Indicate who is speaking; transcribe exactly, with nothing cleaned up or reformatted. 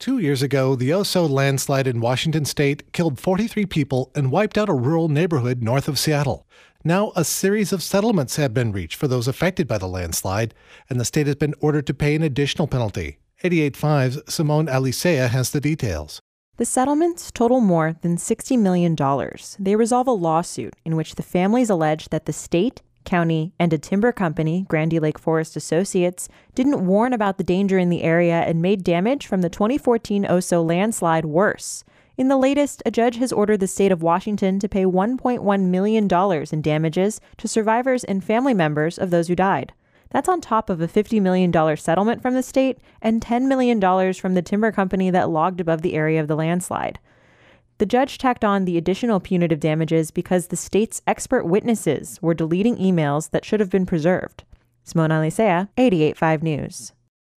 Speaker 1: Two years ago, the Oso landslide in Washington state killed forty-three people and wiped out a rural neighborhood north of Seattle. Now, a series of settlements have been reached for those affected by the landslide, and the state has been ordered to pay an additional penalty. eighty-eight point five's Simone Alicea has the details.
Speaker 2: The settlements total more than sixty million dollars. They resolve a lawsuit in which the families allege that the state, county, and a timber company, Grandy Lake Forest Associates, didn't warn about the danger in the area and made damage from the twenty fourteen Oso landslide worse. In the latest, a judge has ordered the state of Washington to pay one point one million dollars in damages to survivors and family members of those who died. That's on top of a fifty million dollars settlement from the state and ten million dollars from the timber company that logged above the area of the landslide. The judge tacked on the additional punitive damages because the state's expert witnesses were deleting emails that should have been preserved. Simone Alicea, eighty-eight point five News.